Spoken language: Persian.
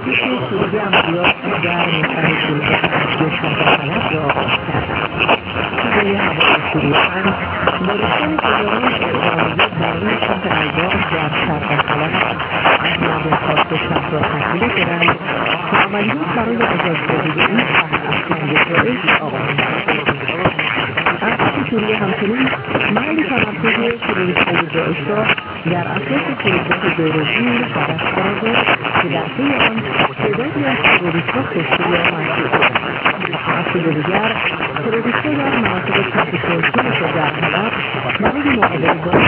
ارتش سوریه عملیات در مقر فرودگاه اصلی شهر حلب را آغاز کردند. شورای هوایی سوریه هم با رسیدن هزاران اعلامیه برای شهر الباب در شرق حلب از مردم خواست شهر را تحویل شدند تا عملیات برای آزادسازی این شهر از جانب داعش آغاز شود. ارتش سوریه همچنین محل تمرکز تروریستهای داعش را در اطراف فرودگاه دورزور هدف قرار داد که در پی آن تعدادی از تروریستها کشته یا مجروح شدند. از سوی دیگر تروریستها در مناطق تحت کنترل خود در حلب برای مقابله با